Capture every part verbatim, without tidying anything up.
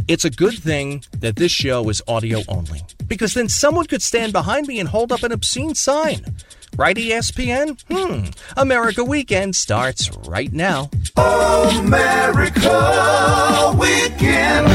It's a good thing that this show is audio only, because then someone could stand behind me and hold up an obscene sign. Right, E S P N? Hmm. America Weekend starts right now. America Weekend.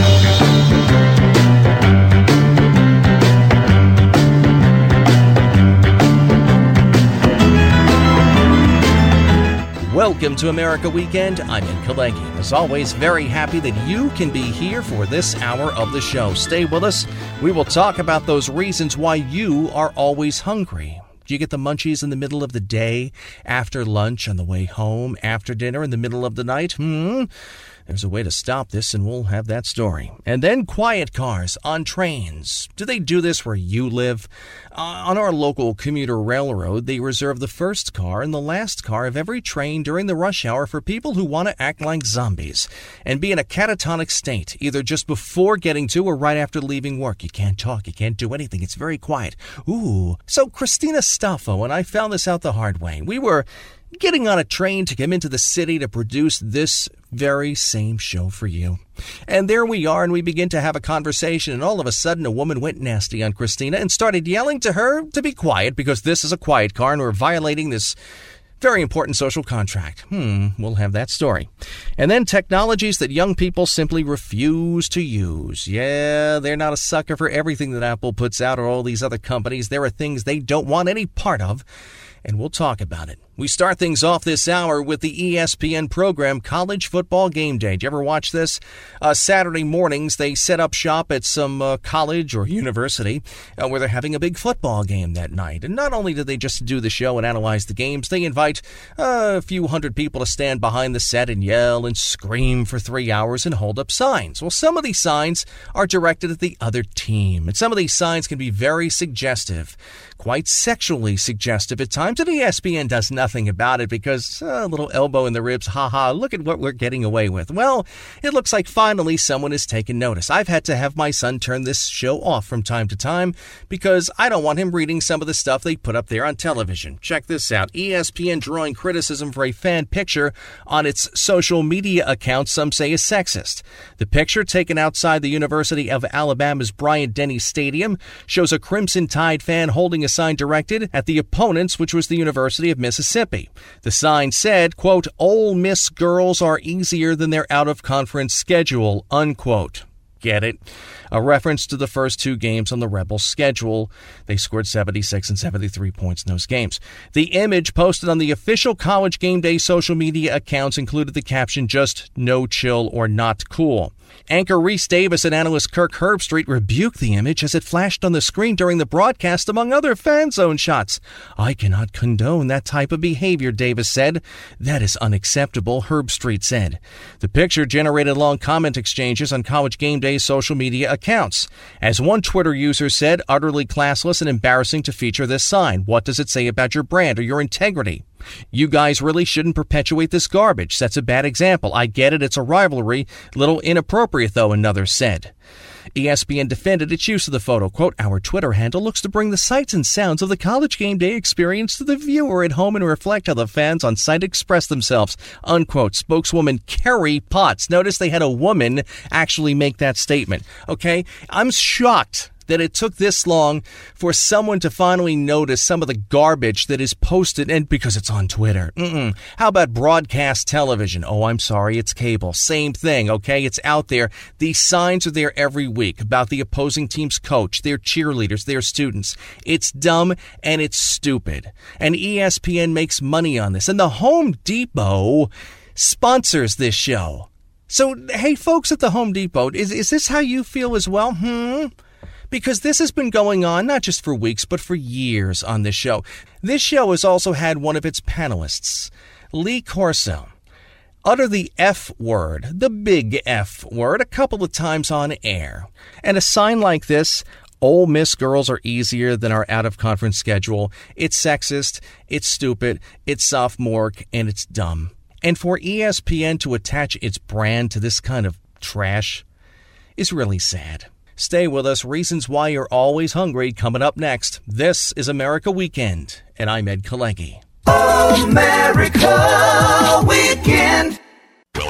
Welcome to America Weekend. I'm Ed Kalenki. As always, very happy that you can be here for this hour of the show. Stay with us. We will talk about those reasons why you are always hungry. Do you get the munchies in the middle of the day, after lunch, on the way home, after dinner, in the middle of the night? Hmm. There's a way to stop this, and we'll have that story. And then quiet cars on trains. Do they do this where you live? Uh, on our local commuter railroad, they reserve the first car and the last car of every train during the rush hour for people who want to act like zombies and be in a catatonic state, either just before getting to or right after leaving work. You can't talk, you can't do anything. It's very quiet. Ooh. So Christina Staffo and I found this out the hard way. We were getting on a train to come into the city to produce this very same show for you. And there we are, and we begin to have a conversation, and all of a sudden a woman went nasty on Christina and started yelling to her to be quiet because this is a quiet car and we're violating this very important social contract. Hmm, we'll have that story. And then technologies that young people simply refuse to use. Yeah, they're not a sucker for everything that Apple puts out or all these other companies. There are things they don't want any part of, and we'll talk about it. We start things off this hour with the E S P N program College Football Game Day. Did you ever watch this? Uh, Saturday mornings, they set up shop at some uh, college or university uh, where they're having a big football game that night. And not only do they just do the show and analyze the games, they invite uh, a few hundred people to stand behind the set and yell and scream for three hours and hold up signs. Well, some of these signs are directed at the other team, and some of these signs can be very suggestive, quite sexually suggestive at times, and E S P N does nothing about it because uh, a little elbow in the ribs, haha, look at what we're getting away with. Well, it looks like finally someone has taken notice. I've had to have my son turn this show off from time to time because I don't want him reading some of the stuff they put up there on television. Check this out. E S P N drawing criticism for a fan picture on its social media account some say is sexist. The picture, taken outside the University of Alabama's Bryant-Denny Stadium, shows a Crimson Tide fan holding a sign directed at the opponents, which was the University of Mississippi. The sign said, quote, "Ole Miss girls are easier than their out-of-conference schedule," unquote. Get it? A reference to the first two games on the Rebels' schedule. They scored seventy-six and seventy-three points in those games. The image posted on the official College Game Day social media accounts included the caption, "Just no chill or not cool." Anchor Reese Davis and analyst Kirk Herbstreit rebuked the image as it flashed on the screen during the broadcast, among other fan zone shots. "I cannot condone that type of behavior," Davis said. "That is unacceptable," Herbstreit said. The picture generated long comment exchanges on College Game Day's social media accounts. As one Twitter user said, "Utterly classless and embarrassing to feature this sign. What does it say about your brand or your integrity? You guys really shouldn't perpetuate this garbage. That's a bad example. I get it, it's a rivalry. Little inappropriate, though," another said. E S P N defended its use of the photo. Quote, "Our Twitter handle looks to bring the sights and sounds of the College Game Day experience to the viewer at home and reflect how the fans on site express themselves," unquote. Spokeswoman Kerry Potts. Notice they had a woman actually make that statement. Okay, I'm shocked that it took this long for someone to finally notice some of the garbage that is posted, and because it's on Twitter. Mm-mm. How about broadcast television? Oh, I'm sorry, it's cable. Same thing, okay? It's out there. These signs are there every week about the opposing team's coach, their cheerleaders, their students. It's dumb and it's stupid. And E S P N makes money on this. And the Home Depot sponsors this show. So, hey, folks at the Home Depot, is, is this how you feel as well? Hmm? Because this has been going on not just for weeks, but for years on this show. This show has also had one of its panelists, Lee Corso, utter the F word, the big F word, a couple of times on air. And a sign like this, "Ole Miss girls are easier than our out-of-conference schedule," it's sexist, it's stupid, it's sophomoric, and it's dumb. And for E S P N to attach its brand to this kind of trash is really sad. Stay with us. Reasons why you're always hungry coming up next. This is America Weekend, and I'm Ed Kalenki. America Weekend. Welcome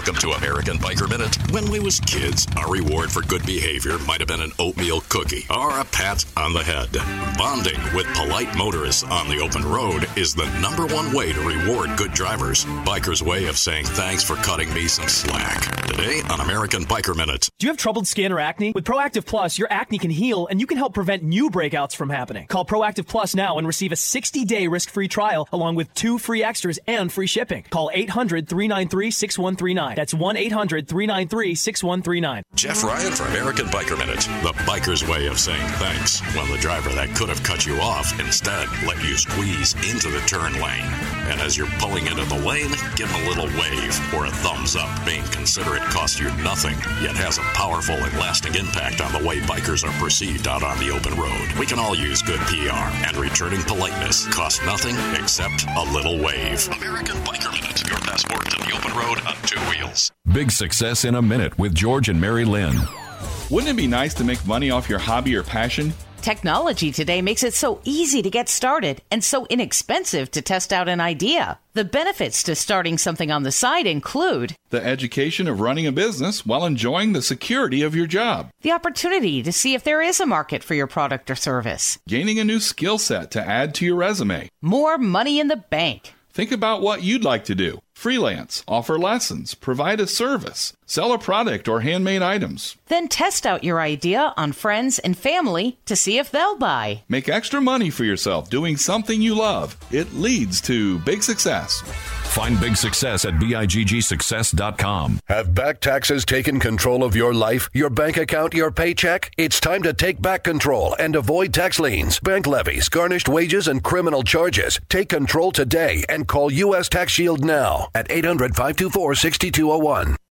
Welcome to American Biker Minute. When we was kids, our reward for good behavior might have been an oatmeal cookie or a pat on the head. Bonding with polite motorists on the open road is the number one way to reward good drivers. Bikers' way of saying thanks for cutting me some slack. Today on American Biker Minute. Do you have troubled skin or acne? With Proactive Plus, your acne can heal and you can help prevent new breakouts from happening. Call Proactive Plus now and receive a sixty-day risk-free trial along with two free extras and free shipping. Call eight hundred, three nine three, six one three nine. That's one eight hundred, three nine three, six one three nine. Jeff Ryan for American Biker Minute. The biker's way of saying thanks when the driver that could have cut you off instead let you squeeze into the turn lane. And as you're pulling into the lane, give him a little wave or a thumbs up. Being considerate costs you nothing, yet has a powerful and lasting impact on the way bikers are perceived out on the open road. We can all use good P R, and returning politeness costs nothing except a little wave. American Biker Minute, your passport to the open road on two wheels. Big Success in a Minute with George and Mary Lynn. Wouldn't it be nice to make money off your hobby or passion? Technology today makes it so easy to get started and so inexpensive to test out an idea. The benefits to starting something on the side include the education of running a business while enjoying the security of your job, the opportunity to see if there is a market for your product or service, gaining a new skill set to add to your resume, more money in the bank. Think about what you'd like to do. Freelance, offer lessons, provide a service, sell a product or handmade items. Then test out your idea on friends and family to see if they'll buy. Make extra money for yourself doing something you love. It leads to big success. Find Big Success at big success dot com. Have back taxes taken control of your life, your bank account, your paycheck? It's time to take back control and avoid tax liens, bank levies, garnished wages, and criminal charges. Take control today and call U S Tax Shield now at eight hundred, five two four, six two zero one.